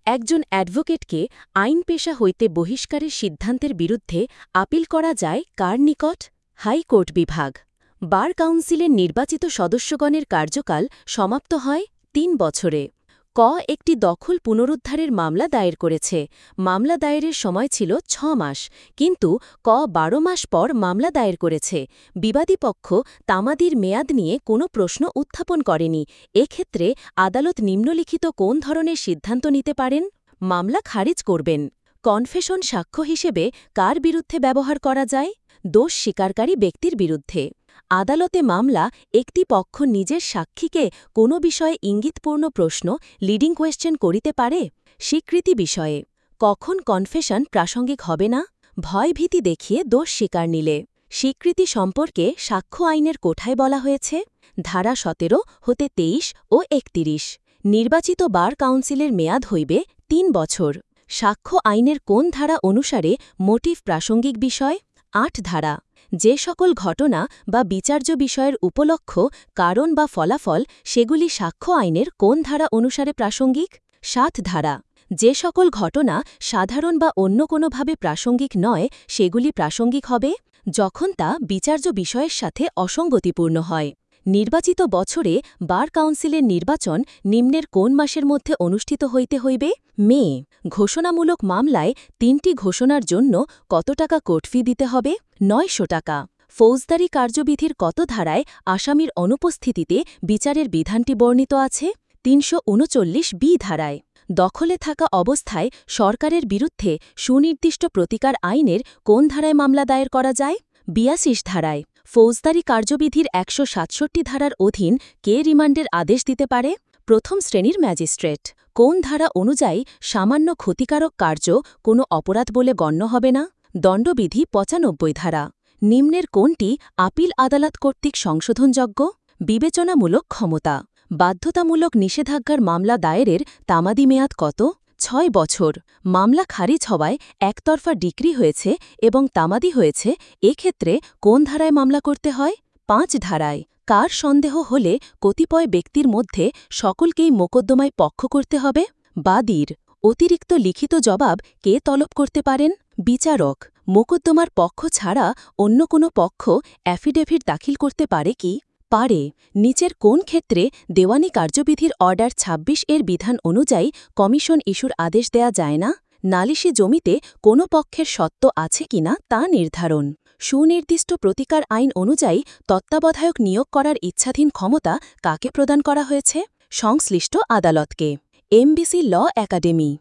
একজন অ্যাডভোকেটকে আইন পেশা হইতে বহিষ্কারের সিদ্ধান্তের বিরুদ্ধে আপিল করা যায় কার নিকট? হাইকোর্ট বিভাগ। বার কাউন্সিলের নির্বাচিত সদস্যগণের কার্যকাল সমাপ্ত হয় ৩ বছরে। ক একটি দখল পুনরুদ্ধারের মামলা দায়ের করেছে। মামলা দায়েরের সময় ছিল ৬ মাস, কিন্তু ক ১২ মাস পর মামলা দায়ের করেছে। বিবাদী পক্ষ তামাদির মেয়াদ নিয়ে কোনো প্রশ্ন উত্থাপন করেনি। এক্ষেত্রে আদালত নিম্নলিখিত কোন ধরনের সিদ্ধান্ত নিতে পারেন? মামলা খারিজ করবেন। কনফেশন সাক্ষ্য হিসেবে কার বিরুদ্ধে ব্যবহার করা যায়? দোষ স্বীকারকারী ব্যক্তির বিরুদ্ধে। আদালতে মামলা একটি পক্ষ নিজের সাক্ষীকে কোনো বিষয়ে ইঙ্গিতপূর্ণ প্রশ্ন লিডিং কোয়েশ্চেন করিতে পারে? স্বীকৃতি বিষয়ে। কখন কনফেশন প্রাসঙ্গিক হবে না? ভয়ভীতি দেখিয়ে দোষ স্বীকার নিলে। স্বীকৃতি সম্পর্কে সাক্ষ্য আইনের কোঠায় বলা হয়েছে? ধারা ১৭ হতে ২৩ ও ৩১। নির্বাচিত বার কাউন্সিলের মেয়াদ হইবে ৩ বছর। সাক্ষ্য আইনের কোন ধারা অনুসারে মোটিভ প্রাসঙ্গিক বিষয়? ৮ ধারা। যে সকল ঘটনা বা বিচার্য বিষয়ের উপলক্ষ, কারণ বা ফলাফল সেগুলি সাক্ষ্য আইনের কোন ধারা অনুসারে প্রাসঙ্গিক? ৭ ধারা। যে সকল ঘটনা সাধারণ বা অন্য কোনোভাবে প্রাসঙ্গিক নয় সেগুলি প্রাসঙ্গিক হবে যখন তা বিচার্য বিষয়ের সাথে অসঙ্গতিপূর্ণ হয়। নির্বাচিত বছরে বার কাউন্সিলের নির্বাচন নিম্নের কোন মাসের মধ্যে অনুষ্ঠিত হইতে হইবে? মে। ঘোষণামূলক মামলায় ৩টি ঘোষণার জন্য কত টাকা কোর্ট ফি দিতে হবে? ৯০০ টাকা। ফৌজদারি কার্যবিধির কত ধারায় আসামির অনুপস্থিতিতে বিচারের বিধানটি বর্ণিত আছে? ৩৩৯ বি ধারায়। দখলে থাকা অবস্থায় সরকারের বিরুদ্ধে সুনির্দিষ্ট প্রতিকার আইনের কোন ধারায় মামলা দায়ের করা যায়? ৮২ ধারায়। ফৌজদারি কার্যবিধির ১৬৭ ধারার অধীন কে রিমান্ডের আদেশ দিতে পারে? প্রথম শ্রেণীর ম্যাজিস্ট্রেট। কোন ধারা অনুযায়ী সামান্য ক্ষতিকারক কার্য কোনো অপরাধ বলে গণ্য হবে না? দণ্ডবিধি ৯৫ ধারা। নিম্নের কোনটি আপিল আদালত কর্তৃক সংশোধনযোগ্য? বিবেচনামূলক ক্ষমতা। বাধ্যতামূলক নিষেধাজ্ঞার মামলা দায়েরের তামাদি মেয়াদ কত? ৬ বছর। মামলা খারিজ হওয়ায় একতরফা ডিক্রি হয়েছে এবং তামাদি হয়েছে, এক্ষেত্রে কোন ধারায় মামলা করতে হয়? ৫ ধারায়। কার সন্দেহ হলে কতিপয় ব্যক্তির মধ্যে সকলকেই মোকদ্দমায় পক্ষ করতে হবে? বাদীর। অতিরিক্ত লিখিত জবাব কে তলব করতে পারেন? বিচারক। মোকদ্দমার পক্ষ ছাড়া অন্য কোনো পক্ষ অ্যাফিডেভিট দাখিল করতে পারে কি? পারে। নিচের কোন ক্ষেত্রে দেওয়ানি কার্যবিধির অর্ডার ২৬ এর বিধান অনুযায়ী কমিশন ইস্যুর আদেশ দেয়া যায় না? নালিশি জমিতে কোনো পক্ষের সত্ত্ব আছে কিনা তা নির্ধারণ। সুনির্দিষ্ট প্রতিকার আইন অনুযায়ী তত্ত্বাবধায়ক নিয়োগ করার ইচ্ছাধীন ক্ষমতা কাকে প্রদান করা হয়েছে? সংশ্লিষ্ট আদালতকে। MBC law academy.